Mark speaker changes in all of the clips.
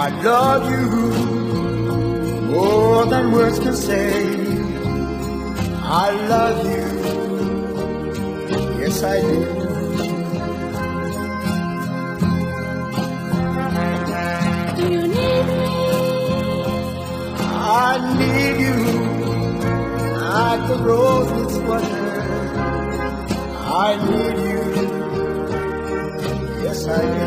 Speaker 1: I love you more than words can say. I love you, yes I do.
Speaker 2: Do you need me?
Speaker 1: I need you like the rose needs water. I need you, yes I do.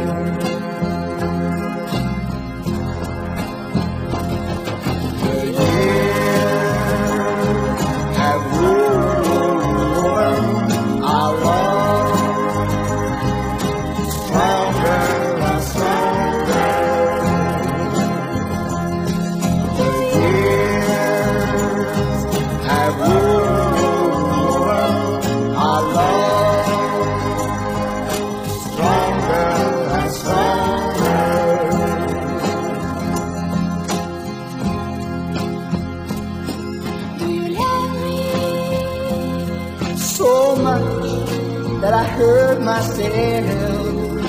Speaker 1: So much that I hurt myself.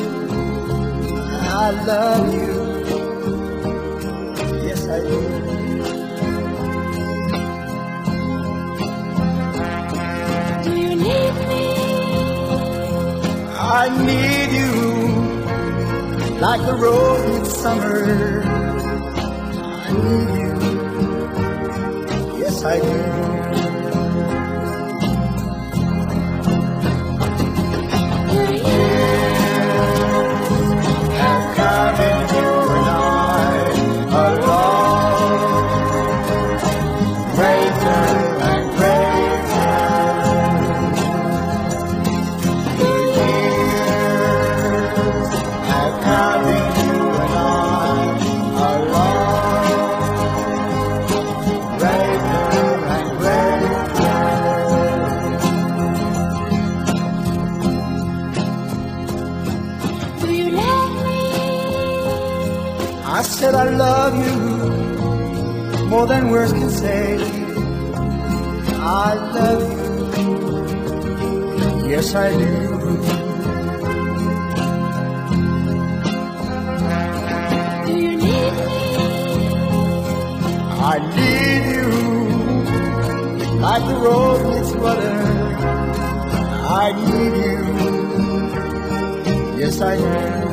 Speaker 1: I love you, yes I do.
Speaker 2: Do you need me?
Speaker 1: I need you like the rose needs summer. I need you, yes I do. I said I love you more than words can say. I love you, yes I do.
Speaker 2: Do you need me?
Speaker 1: I need you like the rose needs water. I need you, yes I do.